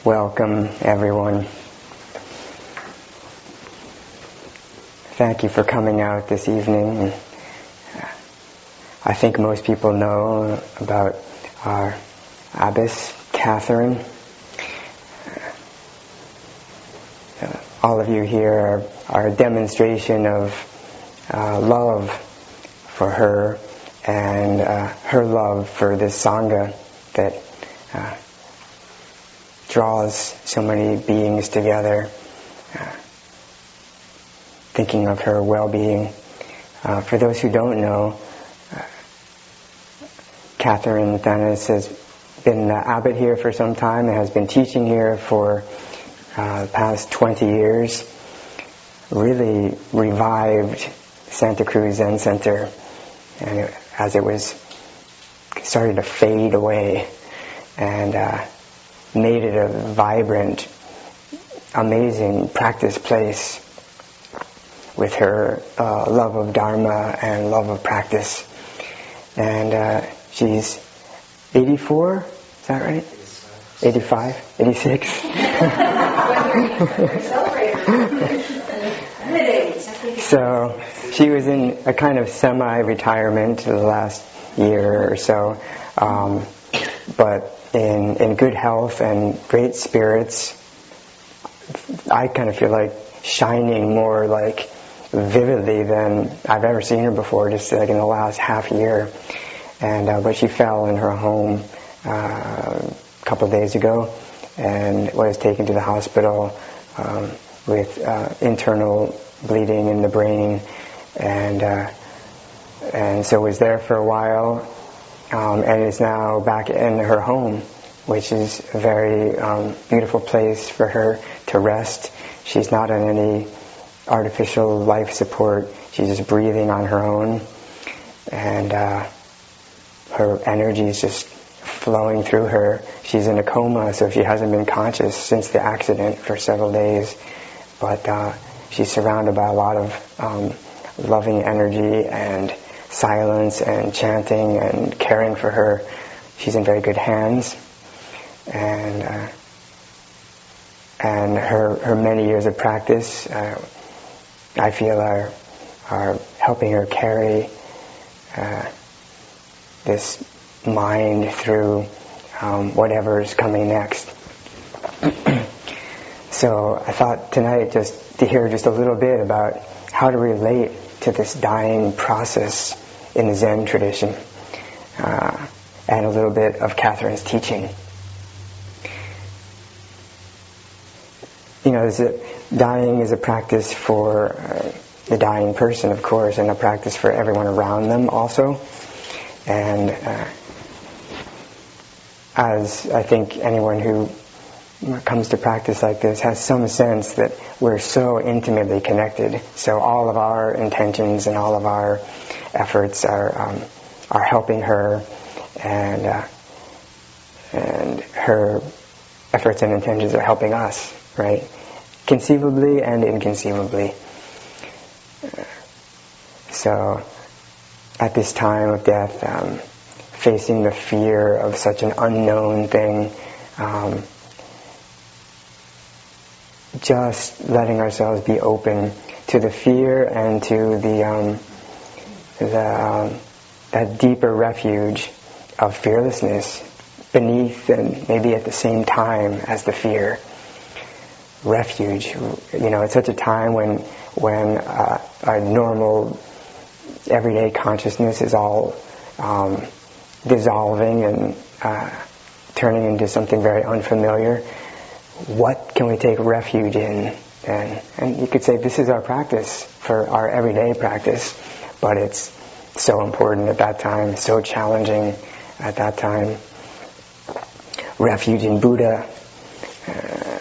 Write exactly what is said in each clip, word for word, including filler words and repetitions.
Welcome, everyone. Thank you for coming out this evening. I think most people know about our abbess, Catherine. All of you here are, are a demonstration of uh, love for her and uh, her love for this Sangha that uh, draws so many beings together, uh, thinking of her well-being. Uh, for those who don't know, uh, Catherine Thanas has been the abbot here for some time and has been teaching here for uh, the past twenty years. Really revived Santa Cruz Zen Center, and it, as it was started to fade away, and uh, made it a vibrant, amazing practice place with her uh, love of Dharma and love of practice. And uh, she's eighty-four, is that right? eighty-five, eighty-six. So she was in a kind of semi-retirement the last year or so, um, but in in good health and great spirits. I kind of feel like shining more like vividly than I've ever seen her before, just like in the last half year. And uh, but she fell in her home uh, a couple of days ago and was taken to the hospital um, with uh, internal bleeding in the brain, and uh, and so was there for a while. Um, and is now back in her home, which is a very um, beautiful place for her to rest. She's not on any artificial life support. She's just breathing on her own, and uh, her energy is just flowing through her. She's in a coma, so she hasn't been conscious since the accident for several days, but uh, she's surrounded by a lot of um, loving energy and silence and chanting and caring for her. She's in very good hands, and uh, and her her many years of practice, uh, I feel, are are helping her carry uh, this mind through um, whatever is coming next. So I thought tonight just to hear just a little bit about how to relate to this dying process in the Zen tradition, uh, and a little bit of Catherine's teaching. You know, is it, dying is a practice for uh, the dying person, of course, and a practice for everyone around them also. And uh, as I think anyone who comes to practice like this has some sense that we're so intimately connected. So all of our intentions and all of our efforts are um, are helping her, and uh, and her efforts and intentions are helping us, right? Conceivably and inconceivably. Uh, so at this time of death, um, facing the fear of such an unknown thing, um, just letting ourselves be open to the fear and to the um, the um, that deeper refuge of fearlessness beneath and maybe at the same time as the fear. Refuge, you know, it's such a time when when uh, our normal everyday consciousness is all um, dissolving and uh, turning into something very unfamiliar. What can we take refuge in? And, and you could say this is our practice for our everyday practice, but it's so important at that time, so challenging at that time. Refuge in Buddha. Uh,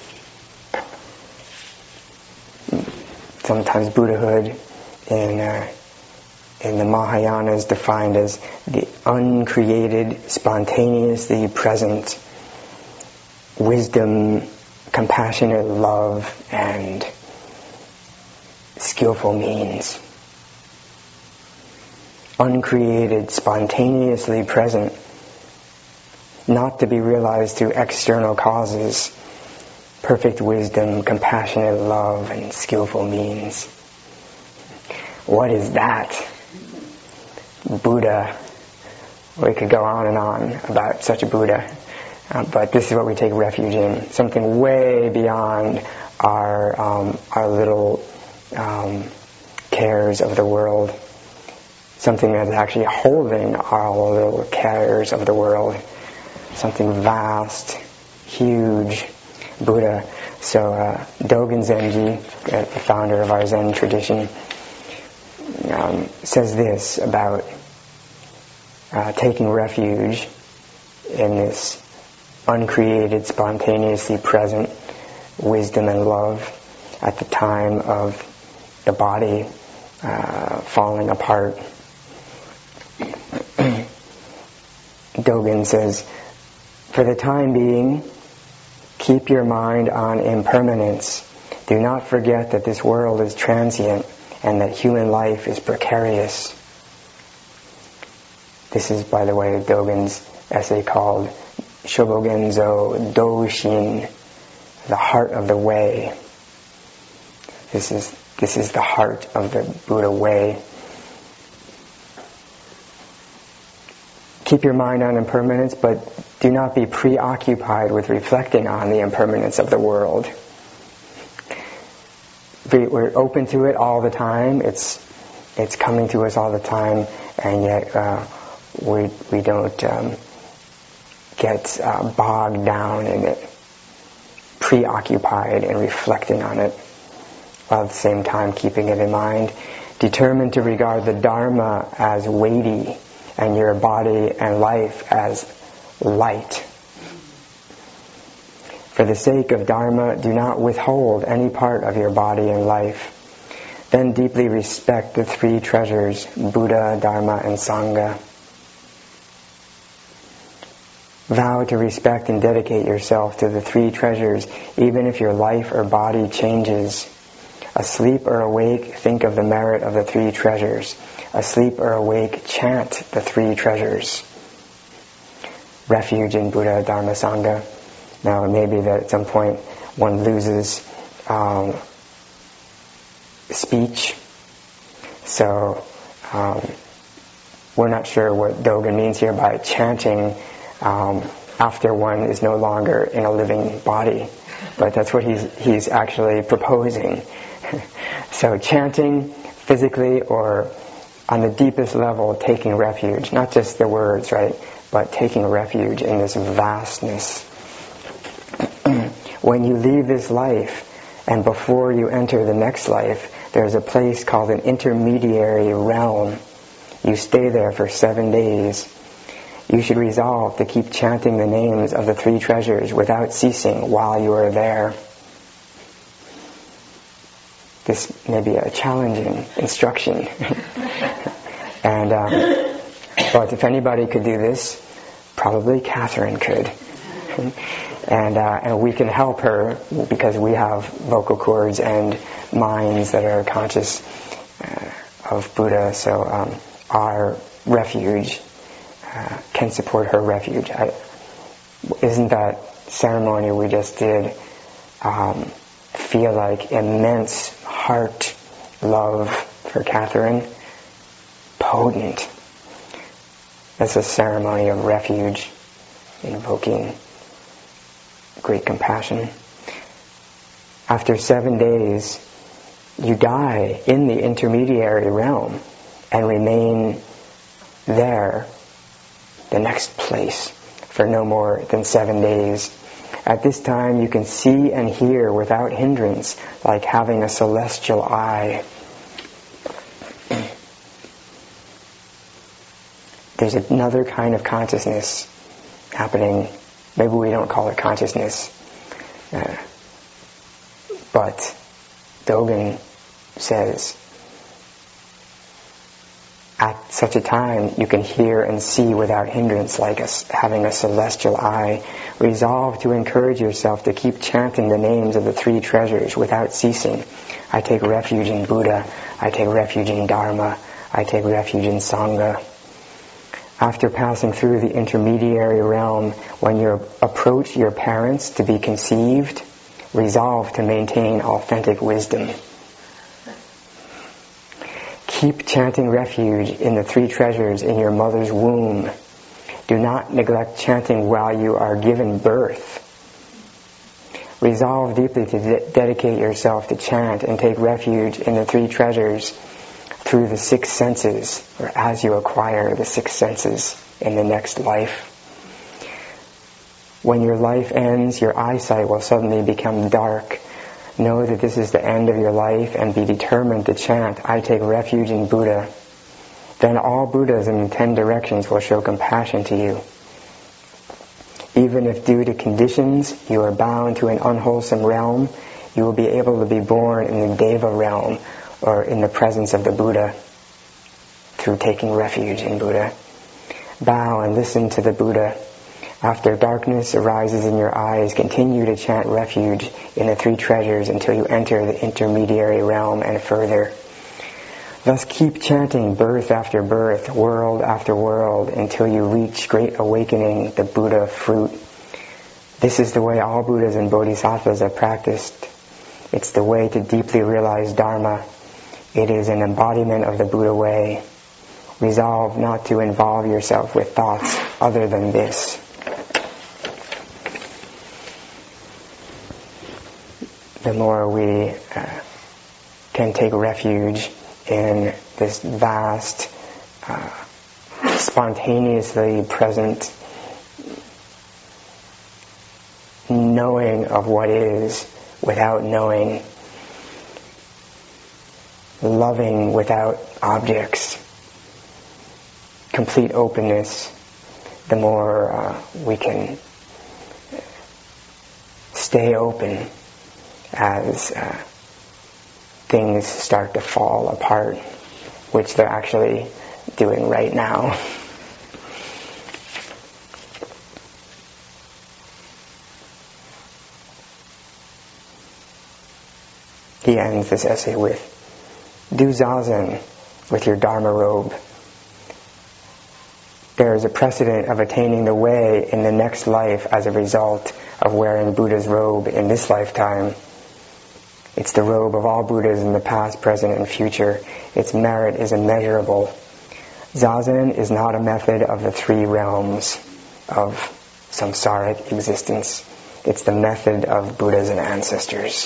sometimes Buddhahood in uh, in the Mahayana is defined as the uncreated, spontaneously present wisdom, compassionate love, and skillful means. Uncreated, spontaneously present. not to be realized through external causes, perfect wisdom, compassionate love, and skillful means. What is that? Buddha. We could go on and on about such a Buddha, uh, but this is what we take refuge in, something way beyond our um, our little um, cares of the world, something that's actually holding our little cares of the world, something vast, huge, Buddha. So uh, Dogen Zenji, uh, the founder of our Zen tradition, um, says this about uh, taking refuge in this uncreated, spontaneously present wisdom and love at the time of the body uh, falling apart. Dogen says, for the time being, keep your mind on impermanence. Do not forget that this world is transient and that human life is precarious. This is, by the way, Dogen's essay called Shobogenzo Doshin, the heart of the way. This is this is the heart of the Buddha way. Keep your mind on impermanence, but do not be preoccupied with reflecting on the impermanence of the world. We're open to it all the time. It's it's coming to us all the time, and yet uh, we we don't um, get uh, bogged down in it, preoccupied and reflecting on it, while at the same time keeping it in mind. Determined to regard the Dharma as weighty and your body and life as light. For the sake of Dharma, do not withhold any part of your body and life. Then deeply respect the three treasures, Buddha, Dharma, and Sangha. Vow to respect and dedicate yourself to the three treasures, even if your life or body changes. Asleep or awake, think of the merit of the three treasures. Asleep or awake, chant the three treasures. Refuge in Buddha, Dharma, Sangha. Now, it may be that at some point one loses um, speech, so um, we're not sure what Dogen means here by chanting um, after one is no longer in a living body, but that's what he's he's actually proposing. So chanting physically or on the deepest level, taking refuge, not just the words, right, but taking refuge in this vastness. When you leave this life and before you enter the next life, there's a place called an intermediary realm. You stay there for seven days. You should resolve to keep chanting the names of the three treasures without ceasing while you are there. This may be a challenging instruction. and um, But if anybody could do this, probably Catherine could. And uh, and we can help her because we have vocal cords and minds that are conscious uh, of Buddha. So um, our refuge uh, can support her refuge. I, isn't that ceremony we just did um, feel like immense heart love for Catherine? Potent. That's a ceremony of refuge, invoking great compassion. After seven days, you die in the intermediary realm and remain there, the next place, for no more than seven days. At this time, you can see and hear without hindrance, like having a celestial eye. There's another kind of consciousness happening. Maybe we don't call it consciousness, uh, but Dogen says, at such a time you can hear and see without hindrance, like a, having a celestial eye. Resolve to encourage yourself to keep chanting the names of the three treasures without ceasing. I take refuge in Buddha. I take refuge in Dharma. I take refuge in Sangha. After passing through the intermediary realm, when you approach your parents to be conceived, resolve to maintain authentic wisdom. Keep chanting refuge in the three treasures in your mother's womb. Do not neglect chanting while you are given birth. Resolve deeply to de- dedicate yourself to chant and take refuge in the three treasures through the six senses, or as you acquire the six senses in the next life. When your life ends, your eyesight will suddenly become dark. Know that this is the end of your life and be determined to chant, I take refuge in Buddha. Then all Buddhas in the ten directions will show compassion to you. Even if due to conditions you are bound to an unwholesome realm, you will be able to be born in the Deva realm, or in the presence of the Buddha, through taking refuge in Buddha. Bow and listen to the Buddha. After darkness arises in your eyes, continue to chant refuge in the three treasures until you enter the intermediary realm and further. Thus keep chanting birth after birth, world after world, until you reach great awakening, the Buddha fruit. This is the way all Buddhas and Bodhisattvas have practiced. It's the way to deeply realize Dharma. It is an embodiment of the Buddha way. Resolve not to involve yourself with thoughts other than this. The more we uh, can take refuge in this vast, uh, spontaneously present knowing of what is without knowing, loving without objects, complete openness, the more uh, we can stay open as uh, things start to fall apart, which they're actually doing right now. He ends this essay with, do zazen with your Dharma robe. There is a precedent of attaining the way in the next life as a result of wearing Buddha's robe in this lifetime. It's the robe of all Buddhas in the past, present, and future. Its merit is immeasurable. Zazen is not a method of the three realms of samsaric existence. It's the method of Buddhas and ancestors.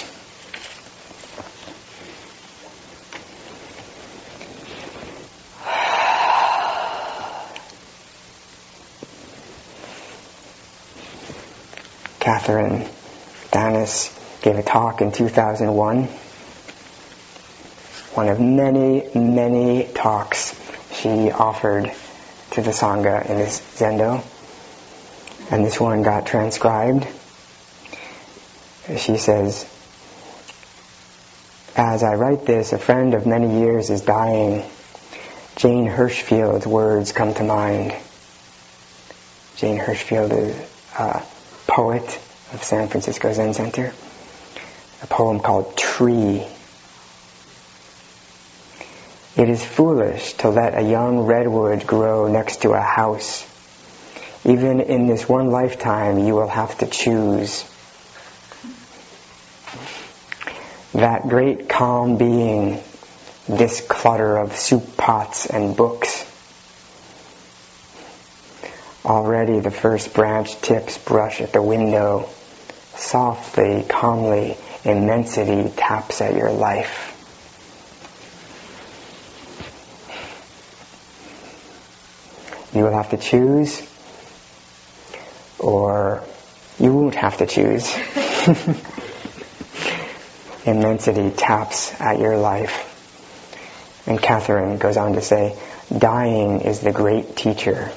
Catherine Danis gave a talk in two thousand one. One of many, many talks she offered to the Sangha in this Zendo. And this one got transcribed. She says, as I write this, a friend of many years is dying. Jane Hirshfield's words come to mind. Jane Hirshfield is a poet of San Francisco Zen Center. A poem called Tree. It is foolish to let a young redwood grow next to a house. Even in this one lifetime, you will have to choose. That great calm being, this clutter of soup pots and books. Already the first branch tips brush at the window. Softly, calmly, immensity taps at your life. You will have to choose, or you won't have to choose. Immensity taps at your life. And Catherine goes on to say, dying is the great teacher.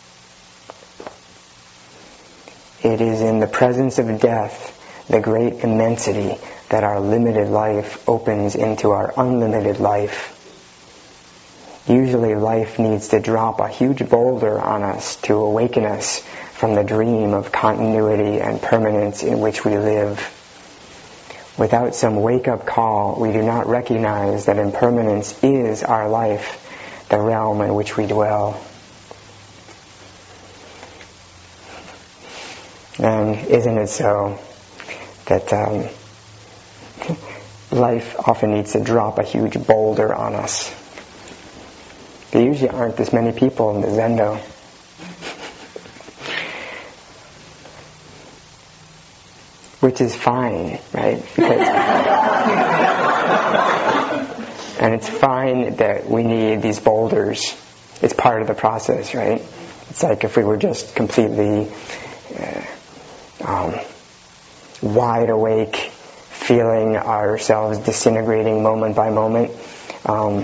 It is in the presence of death, the great immensity, that our limited life opens into our unlimited life. Usually life needs to drop a huge boulder on us to awaken us from the dream of continuity and permanence in which we live. Without some wake-up call, we do not recognize that impermanence is our life, the realm in which we dwell. And isn't it so that um, life often needs to drop a huge boulder on us? There usually aren't this many people in the Zendo. Which is fine, right? Because and it's fine that we need these boulders. It's part of the process, right? It's like if we were just completely uh, um, wide awake, feeling ourselves disintegrating moment by moment, um,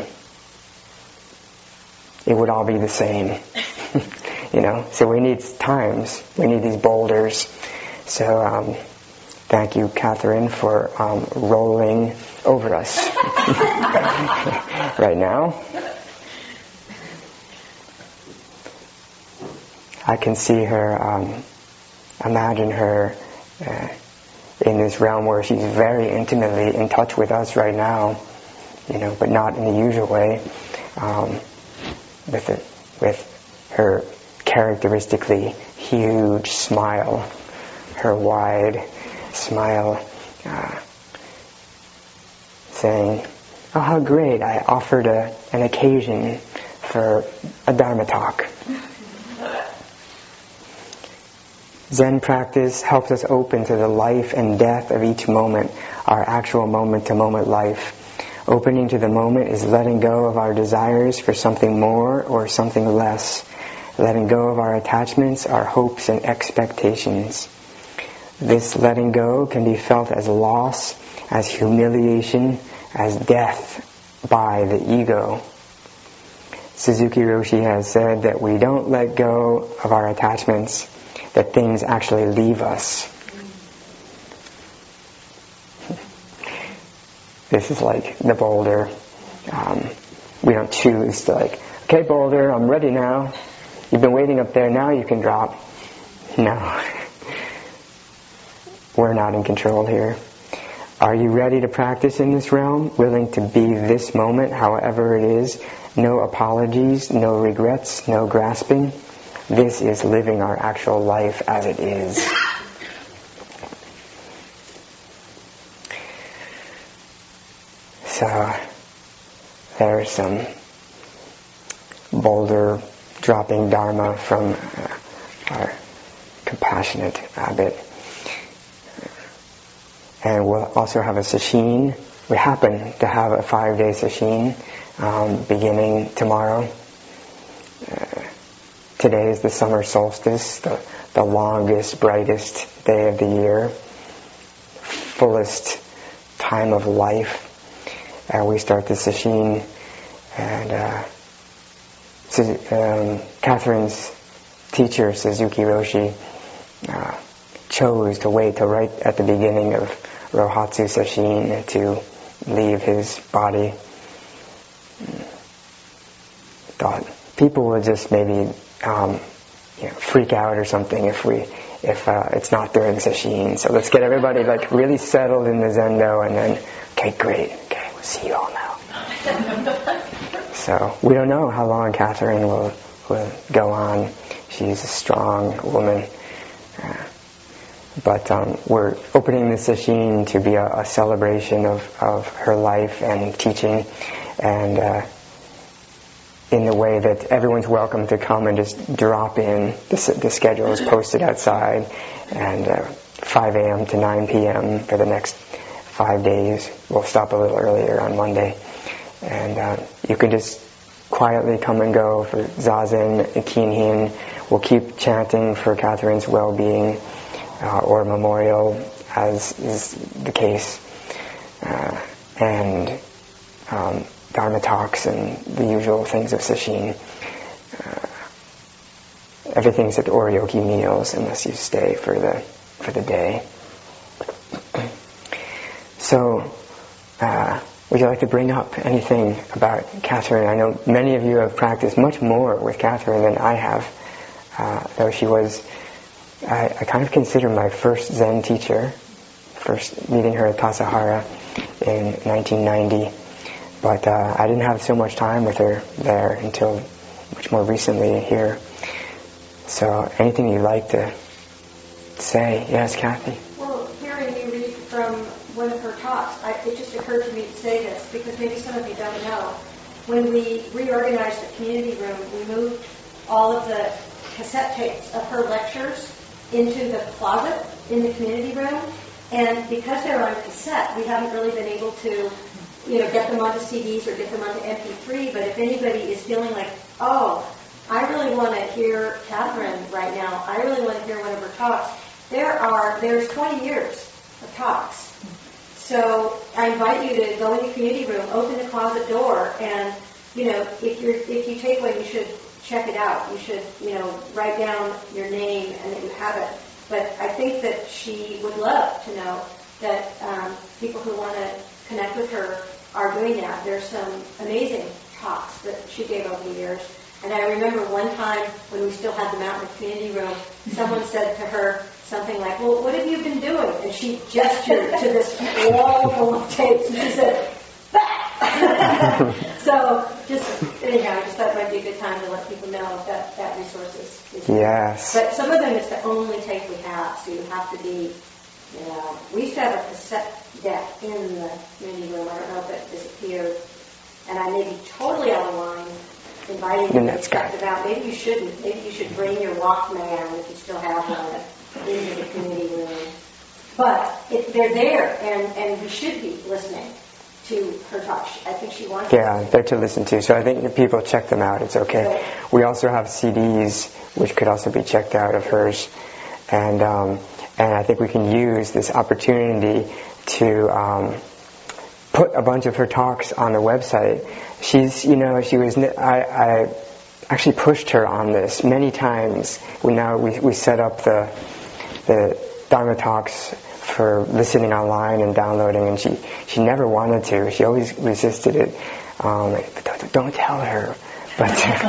it would all be the same. You know? So we need times. We need these boulders. So um, thank you, Catherine, for um, rolling over us right now. I can see her, um, imagine her uh, in this realm where she's very intimately in touch with us right now, you know, but not in the usual way, um, with it, with her characteristically huge smile, her wide smile, uh, saying, "Oh, how great! I offered a, an occasion for a Dharma talk." Zen practice helps us open to the life and death of each moment, our actual moment-to-moment life. Opening to the moment is letting go of our desires for something more or something less, letting go of our attachments, our hopes and expectations. This letting go can be felt as loss, as humiliation, as death by the ego. Suzuki Roshi has said that we don't let go of our attachments, that things actually leave us. This is like the boulder. Um, we don't choose to like, okay, boulder, I'm ready now. You've been waiting up there, now you can drop. No. We're not in control here. Are you ready to practice in this realm? Willing to be this moment, however it is? No apologies, no regrets, no grasping. This is living our actual life as it is. So, there's some boulder dropping Dharma from uh, our compassionate abbot. And we'll also have a sesshin. We happen to have a five-day sesshin um, beginning tomorrow. Uh, today is the summer solstice, the, the longest, brightest day of the year, fullest time of life. And we start the sesshin, and uh, um, Catherine's teacher, Suzuki Roshi, uh, chose to wait till right at the beginning of Rohatsu Sesshin to leave his body. Thought people would just maybe um, you know, freak out or something if we if uh, it's not during Sesshin. So let's get everybody like really settled in the Zendo, and then okay, great, okay, we'll see you all now. So we don't know how long Catherine will will go on. She's a strong woman. Uh, But um, we're opening the sesshin to be a, a celebration of, of her life and teaching, and uh, in the way that everyone's welcome to come and just drop in. The, the schedule is posted outside, and uh, five a.m. to nine p.m. for the next five days. We'll stop a little earlier on Monday. And uh, you can just quietly come and go for Zazen and Kinhin. We'll keep chanting for Catherine's well-being. Uh, or memorial, as is the case, uh, and um, Dharma talks and the usual things of sesshin. Uh, everything's at Oryoki meals unless you stay for the for the day. So, uh, would you like to bring up anything about Catherine? I know many of you have practiced much more with Catherine than I have, uh, though she was. I, I kind of consider my first Zen teacher, first meeting her at Tassajara in nineteen ninety, but uh, I didn't have so much time with her there until much more recently here. So anything you'd like to say. Yes, Kathy? Well, hearing you read from one of her talks, I, it just occurred to me to say this, because maybe some of you don't know. When we reorganized the community room, we moved all of the cassette tapes of her lectures into the closet in the community room. And because they're on cassette, we haven't really been able to, you know, get them onto C Ds or get them onto M P three. But if anybody is feeling like, oh, I really want to hear Catherine right now, I really want to hear one of her talks, there are, there's twenty years of talks. So I invite you to go in the community room, open the closet door, and, you know, if you're, if you take one, you should check it out. You should, you know, write down your name and that you have it. But I think that she would love to know that um, people who want to connect with her are doing that. There's some amazing talks that she gave over the years. And I remember one time when we still had them out in the community room, someone said to her something like, well, what have you been doing? And she gestured to this wall full of tapes, and she said, bah! So just, anyhow, I just thought it might be a good time to let people know that that resource is, is yes. But some of them it's the only tape we have, so you have to be, you know, we used to have a cassette deck in the community room. I don't know if it disappeared. And I may be totally out of line inviting you to check it out. Maybe you shouldn't. Maybe you should bring your Walkman, if you still have one, into the community room. But it, they're there, and, and we should be listening to her talk. I think she wants Yeah, they're to listen to. So I think if people check them out, it's okay. Right. We also have C Ds, which could also be checked out of hers. And um, and I think we can use this opportunity to um, put a bunch of her talks on the website. She's, you know, she was, I, I actually pushed her on this many times. We now, we, we set up the, the Dharma talks for listening online and downloading, and she, she never wanted to. She always resisted it. Um, don't, don't tell her. But,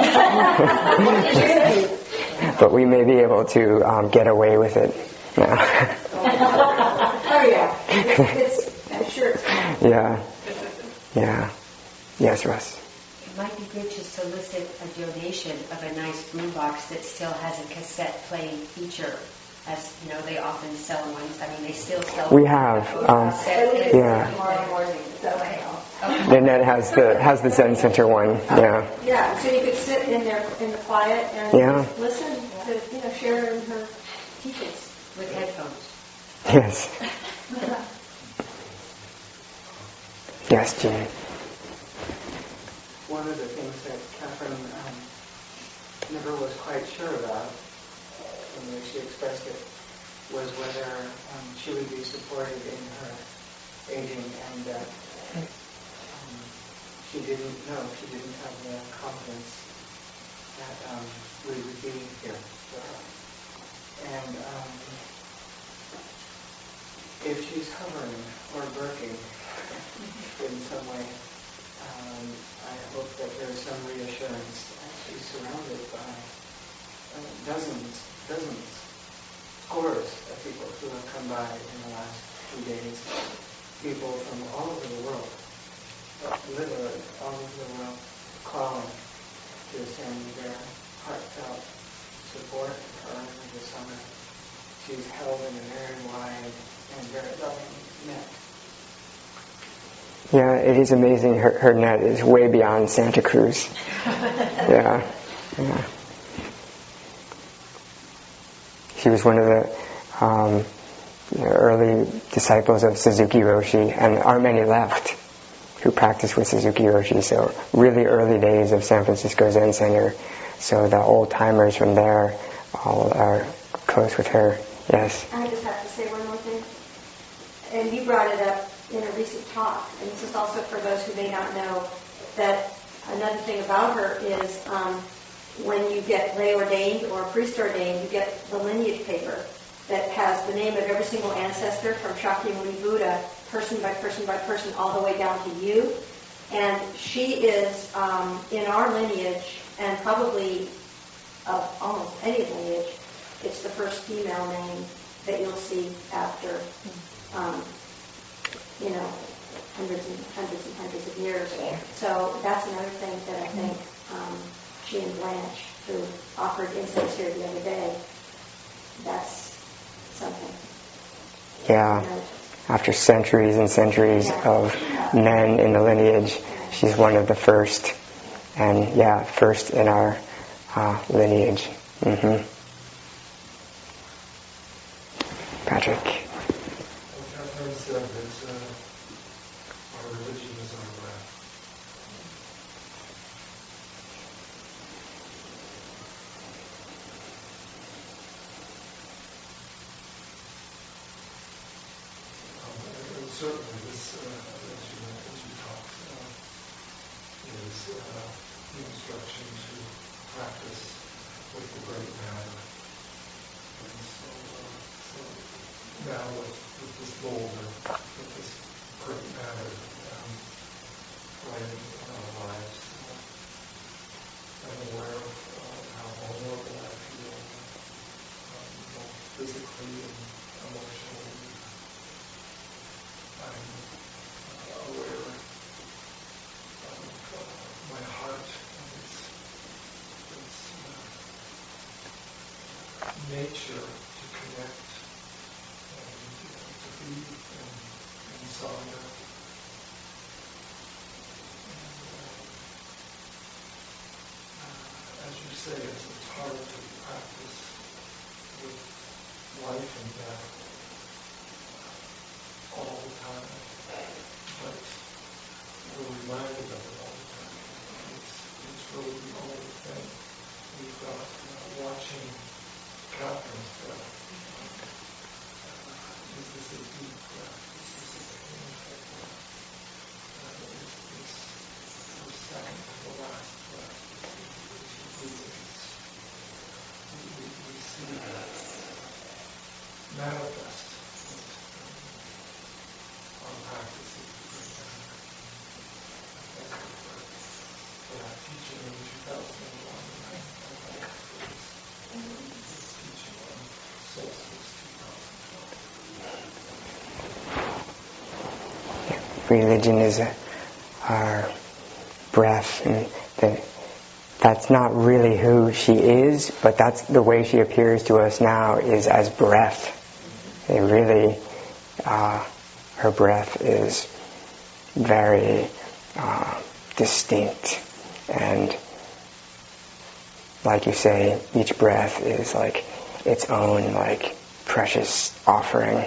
but we may be able to um, get away with it now. Oh yeah, it's, it's, I'm sure it's fine. Yeah, yeah. Yes, Russ. It might be good to solicit a donation of a nice boombox that still has a cassette playing feature. As you know, they often sell ones. I mean, they still sell. We have, um, yeah. Tomorrow morning. So, okay. And that has the has the Zen Center one. Yeah. Yeah. So you could sit in there in the quiet and Yeah. listen to, you know, share in her teachings with headphones. Yes. Yes, Jean. One of the things that Catherine um, never was quite sure about, in the way she expressed it, was whether um, she would be supported in her aging, and that um, she didn't know, she didn't have the confidence that um, we would be here for her. And um, if she's hovering or lurking in some way, um, I hope that there's some reassurance that she's surrounded by uh, dozens, dozens, scores of people who have come by in the last few days, people from all over the world, literally all over the world, calling to send their heartfelt support for her this summer. She's held in a very wide and very loving net. Yeah, it is amazing. Her, her net is way beyond Santa Cruz. Yeah, yeah. She was one of the um, you know, early disciples of Suzuki Roshi, and aren't many left who practice with Suzuki Roshi. So really early days of San Francisco Zen Center. So the old timers from there all are close with her. Yes. I just have to say one more thing. And you brought it up in a recent talk, and this is also for those who may not know, that another thing about her is um, when you get lay ordained or priest ordained, you get the lineage paper that has the name of every single ancestor from Shakyamuni Buddha, person by person by person, all the way down to you. And she is um, in our lineage, and probably of almost any lineage, it's the first female name that you'll see after um, you know, hundreds and hundreds and hundreds of years. So that's another thing that I think um, she and Blanche, who offered incense here the other day, that's something Yeah. After centuries and centuries Yeah. of men in the lineage, she's one of the first. And yeah, first in our uh, lineage. Mm-hmm. Patrick. Well, Catherine said that uh, our religion is our breath. Um, and certainly this, uh, as, you, as you talked, uh, is uh, the instruction to practice with the great matter. And so, uh, so now with, with this boulder, with this great matter um, right in our lives, uh, I'm aware of uh, how vulnerable I feel, um, both physically and emotionally. I'm uh, aware of uh, my heart and its, its uh, nature to connect and uh, to be in, in Sangha. And uh, as you say, it's, it's hard to practice with life and death all the time, but we're reminded of it all the time. It's, it's really the only thing we've got. Uh, watching Catherine's breath. Uh, is this a deep breath? Is this a painful breath? Uh, is this the second to the last breath? Is it breathing? We, we, we see that manifest in um, our practices of great matter. Thank you for, for that teaching in two thousand one. And I, I thank you for this, this teaching on Solstice twenty twelve. Religion is a, our breath, and the, that's not really who she is, but that's the way she appears to us now, is as breath. It really, uh, her breath is very uh, distinct, and like you say, each breath is like its own like precious offering.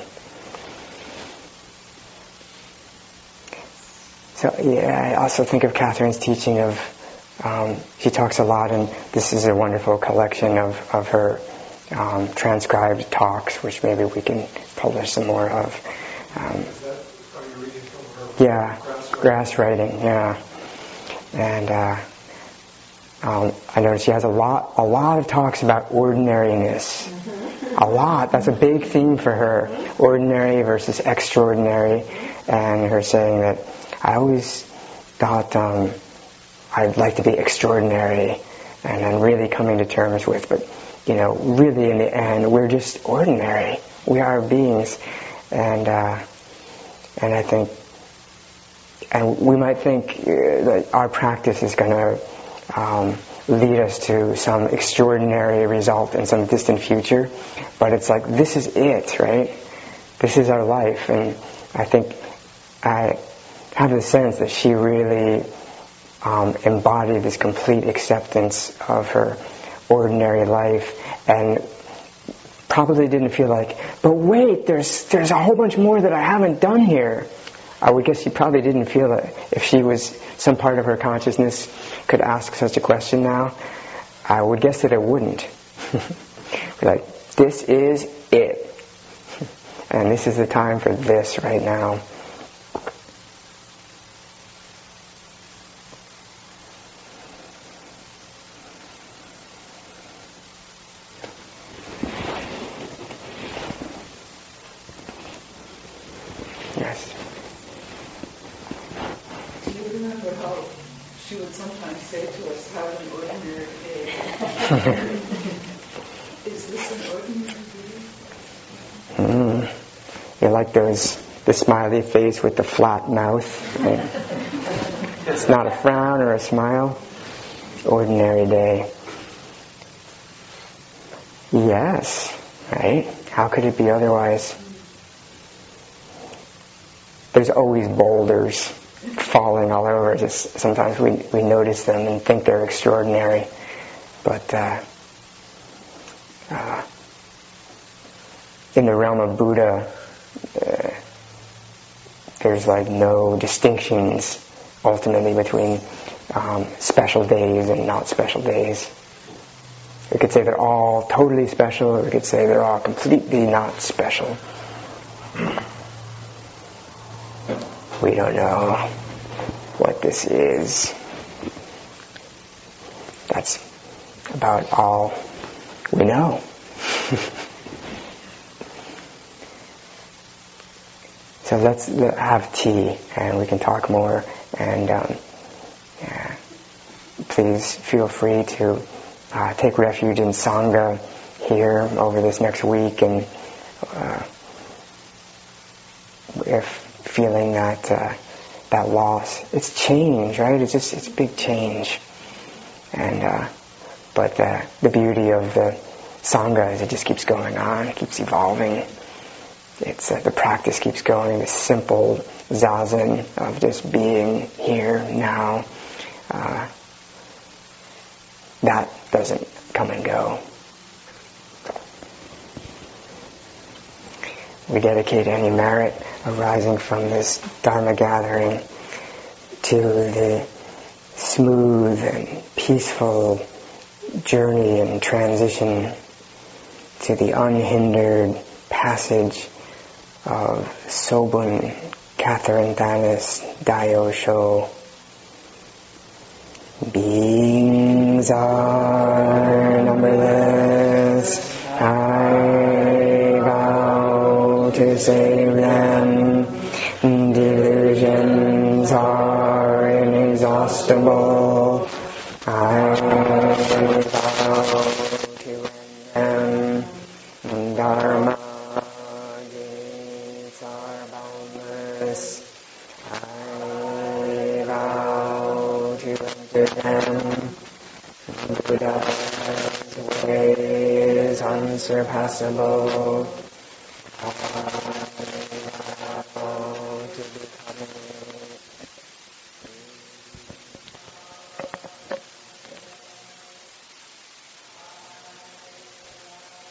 So yeah, I also think of Catherine's teaching of, um, she talks a lot, and this is a wonderful collection of, of her um, transcribed talks, which maybe we can publish some more of. Um, Is that, are you reading from her? yeah, grass grass writing, yeah. And uh, um, I noticed she has a lot, a lot of talks about ordinariness. A lot. That's a big theme for her. Ordinary versus extraordinary, and her saying that I always thought um, I'd like to be extraordinary, and then really coming to terms with, but you know, really in the end, we're just ordinary. We are beings, and uh, and I think, and we might think uh, that our practice is going to um, lead us to some extraordinary result in some distant future, but it's like, this is it, right? This is our life, and I think I have the sense that she really um, embodied this complete acceptance of her ordinary life, and probably didn't feel like, but wait, there's there's a whole bunch more that I haven't done here. I would guess she probably didn't feel it. If she was, some part of her consciousness could ask such a question now, I would guess that it wouldn't. Be like, this is it. And this is the time for this right now. Yes. Do you remember how she would sometimes say to us, have an ordinary day? Is this an ordinary day? Mm. You like those, the smiley face with the flat mouth. Right? It's not a frown or a smile. Ordinary day. Yes, right? How could it be otherwise? there's always boulders falling all over. Just sometimes we, we notice them and think they're extraordinary. But uh, uh, in the realm of Buddha, uh, there's like no distinctions ultimately between um, special days and not special days. We could say they're all totally special, or we could say they're all completely not special. We don't know what this is. That's about all we know. So let's have tea and we can talk more. And um, yeah, please feel free to uh, take refuge in Sangha here over this next week. And uh, if feeling that uh, that loss, it's change, right? It's just it's big change. And uh, but uh, the beauty of the Sangha is it just keeps going on, it keeps evolving. It's uh, the practice keeps going. This simple zazen of just being here now, uh, that doesn't come and go. We dedicate any merit arising from this Dharma gathering to the smooth and peaceful journey and transition to the unhindered passage of Sobun Catherine Thanis Daiyosho. Beings are numberless, I vow to save them. Delusions are inexhaustible, I vow to end them. Dharma gates are boundless, I vow to enter them. Buddha's way is unsurpassable,